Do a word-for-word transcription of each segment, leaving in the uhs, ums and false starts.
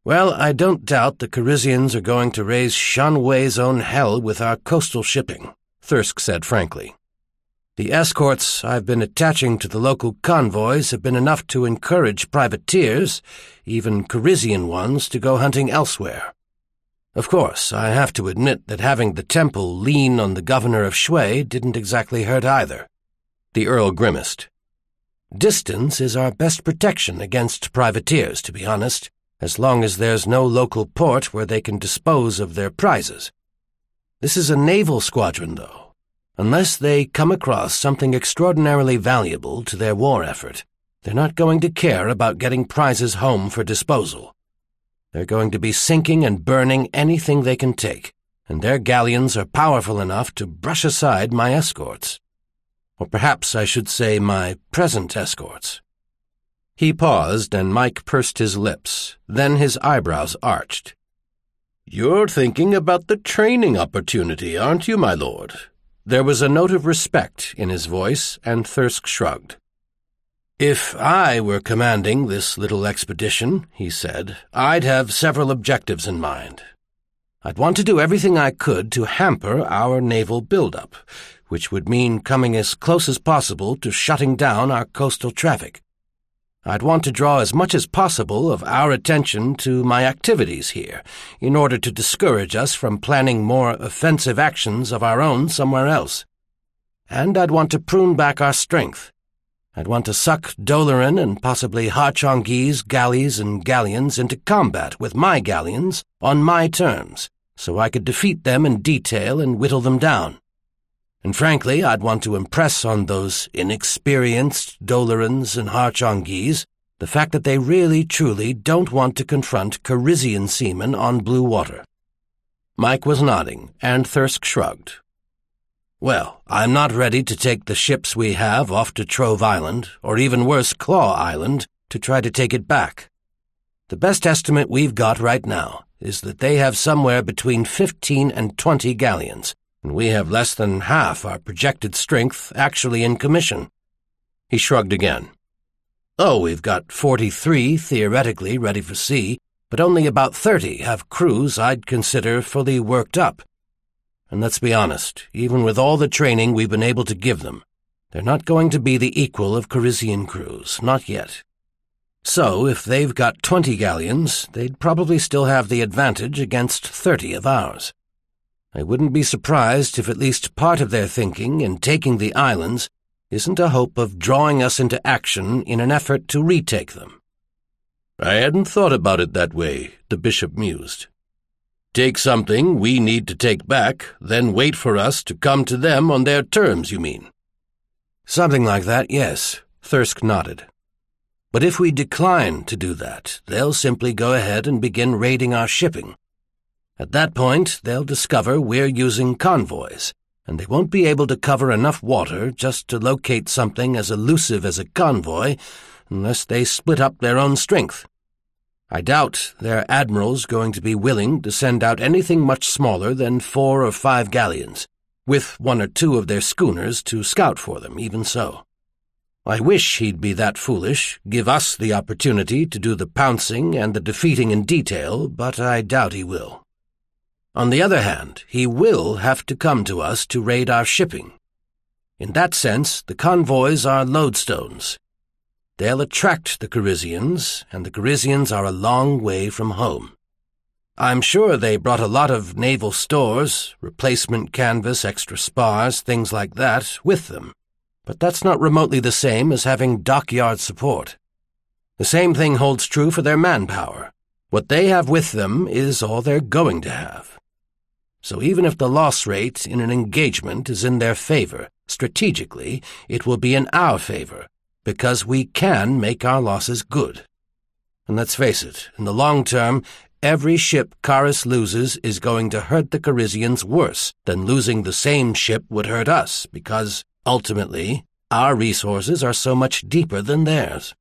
Well, I don't doubt the Carisians are going to raise Shan Wei's own hell with our coastal shipping, Thirsk said frankly. The escorts I've been attaching to the local convoys have been enough to encourage privateers, even Carisian ones, to go hunting elsewhere. Of course, I have to admit that having the temple lean on the governor of Shui didn't exactly hurt either. The Earl grimaced. Distance is our best protection against privateers, to be honest, as long as there's no local port where they can dispose of their prizes. This is a naval squadron, though. Unless they come across something extraordinarily valuable to their war effort, they're not going to care about getting prizes home for disposal. They're going to be sinking and burning anything they can take, and their galleons are powerful enough to brush aside my escorts. Or perhaps I should say my present escorts. He paused, and Mike pursed his lips. Then his eyebrows arched. "You're thinking about the training opportunity, aren't you, my lord?" There was a note of respect in his voice, and Thirsk shrugged. "If I were commanding this little expedition," he said, "I'd have several objectives in mind. I'd want to do everything I could to hamper our naval buildup, which would mean coming as close as possible to shutting down our coastal traffic. I'd want to draw as much as possible of our attention to my activities here, in order to discourage us from planning more offensive actions of our own somewhere else. And I'd want to prune back our strength. I'd want to suck Doloran and possibly Har-Chongi's galleys and galleons into combat with my galleons on my terms, so I could defeat them in detail and whittle them down. And frankly, I'd want to impress on those inexperienced Dolorans and Har-Chongi's the fact that they really, truly don't want to confront Carisian seamen on blue water." Mike was nodding, and Thirsk shrugged. "Well, I'm not ready to take the ships we have off to Trove Island, or even worse, Claw Island, to try to take it back. The best estimate we've got right now is that they have somewhere between fifteen and twenty galleons, and we have less than half our projected strength actually in commission." He shrugged again. "Oh, we've got forty-three theoretically ready for sea, but only about thirty have crews I'd consider fully worked up. And let's be honest, even with all the training we've been able to give them, they're not going to be the equal of Carisian crews, not yet. So, if they've got twenty galleons, they'd probably still have the advantage against thirty of ours. I wouldn't be surprised if at least part of their thinking in taking the islands isn't a hope of drawing us into action in an effort to retake them." "I hadn't thought about it that way," the bishop mused. "Take something we need to take back, then wait for us to come to them on their terms, you mean?" "Something like that, yes," Thirsk nodded. "But if we decline to do that, they'll simply go ahead and begin raiding our shipping. At that point, they'll discover we're using convoys, and they won't be able to cover enough water just to locate something as elusive as a convoy unless they split up their own strength. I doubt their admiral's going to be willing to send out anything much smaller than four or five galleons, with one or two of their schooners to scout for them, even so. I wish he'd be that foolish, give us the opportunity to do the pouncing and the defeating in detail, but I doubt he will. On the other hand, he will have to come to us to raid our shipping. In that sense, the convoys are lodestones. They'll attract the Carisians, and the Carisians are a long way from home. I'm sure they brought a lot of naval stores, replacement canvas, extra spars, things like that, with them, but that's not remotely the same as having dockyard support. The same thing holds true for their manpower. What they have with them is all they're going to have. So even if the loss rate in an engagement is in their favor, strategically, it will be in our favor, because we can make our losses good. And let's face it, in the long term, every ship Karis loses is going to hurt the Carisians worse than losing the same ship would hurt us, because, ultimately, our resources are so much deeper than theirs."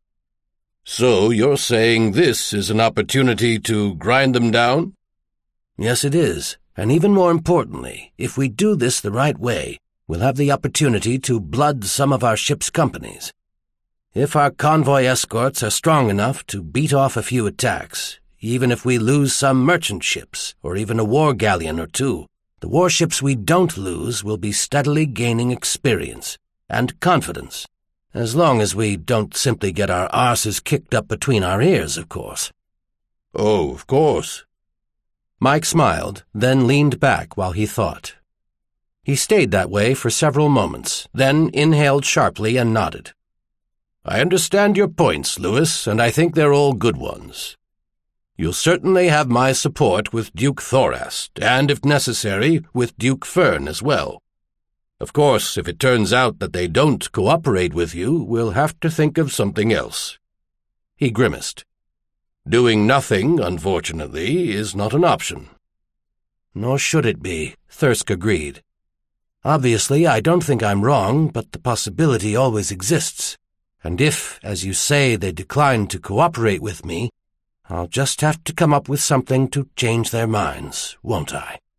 "So you're saying this is an opportunity to grind them down?" "Yes, it is. And even more importantly, if we do this the right way, we'll have the opportunity to blood some of our ship's companies. If our convoy escorts are strong enough to beat off a few attacks, even if we lose some merchant ships, or even a war galleon or two. The warships we don't lose will be steadily gaining experience and confidence, as long as we don't simply get our arses kicked up between our ears, of course. Oh, of course. Mike smiled, then leaned back while he thought. He stayed that way for several moments, then inhaled sharply and nodded. I understand your points, Lewis, and I think they're all good ones. You'll certainly have my support with Duke Thorast, and, if necessary, with Duke Fern as well. Of course, if it turns out that they don't cooperate with you, we'll have to think of something else. He grimaced. Doing nothing, unfortunately, is not an option. Nor should it be, Thirsk agreed. Obviously, I don't think I'm wrong, but the possibility always exists. And if, as you say, they decline to cooperate with me, I'll just have to come up with something to change their minds, won't I?